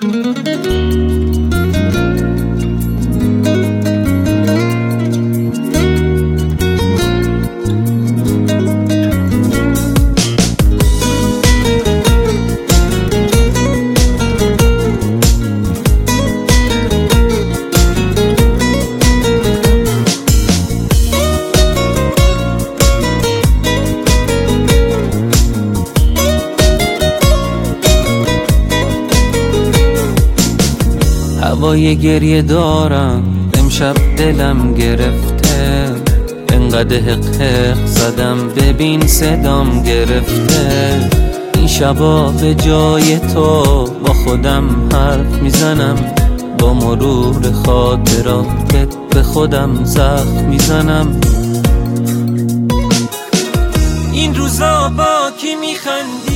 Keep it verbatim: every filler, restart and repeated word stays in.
هوای گریه دارم امشب دلم گرفته، انقدر حق حق زدم ببین صدام گرفته. این شبا به جای تو با خودم حرف میزنم، با مرور خاطراتت به خودم زخم میزنم. این روزا با کی میخندی